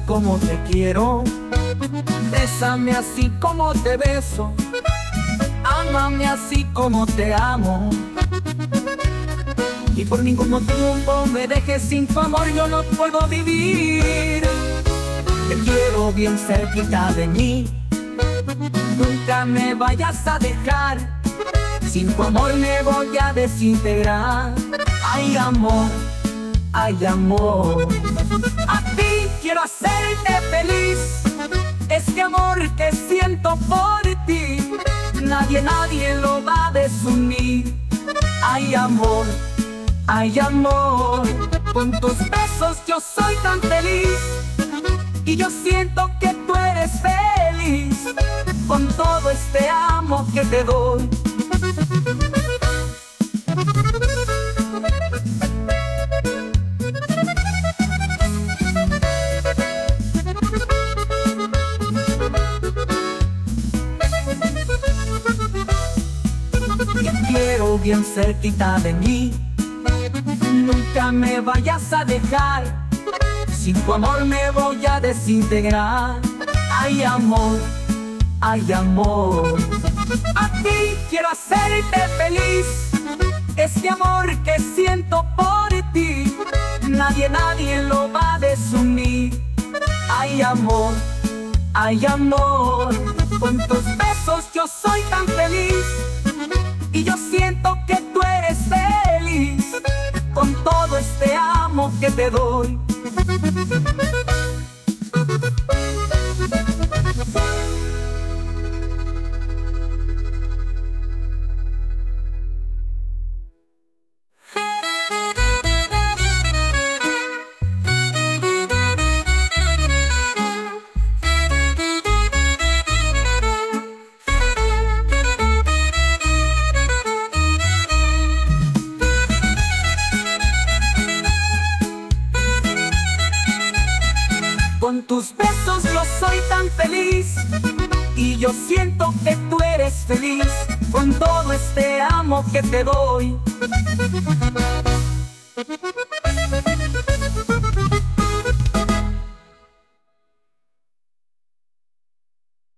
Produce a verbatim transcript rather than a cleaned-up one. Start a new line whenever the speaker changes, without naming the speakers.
como te quiero, bésame así como te beso, ámame así como te amo. Y por ningún motivo me dejes, sin tu amor yo no puedo vivir. Te quiero bien cerquita de mí, nunca me vayas a dejar, sin tu amor me voy a desintegrar. Ay amor, ay amor, a ti quiero hacerte feliz. Este amor que siento por ti, nadie, nadie lo va a desunir. Ay amor, ay amor, con tus besos yo soy tan feliz. Y yo siento que tú eres feliz con todo este amor que te doy. Te quiero bien cerquita de mí, nunca me vayas a dejar, sin tu amor me voy a desintegrar. Ay amor, ay amor, a ti quiero hacerte feliz. Este amor que siento por ti, nadie, nadie lo va a desunir. Ay amor, ay amor, con tus besos yo soy tan feliz. Y yo siento que tú eres feliz con todo este amor que te doy. Con tus besos yo soy tan feliz, y yo siento que tú eres feliz con todo este amor que te doy.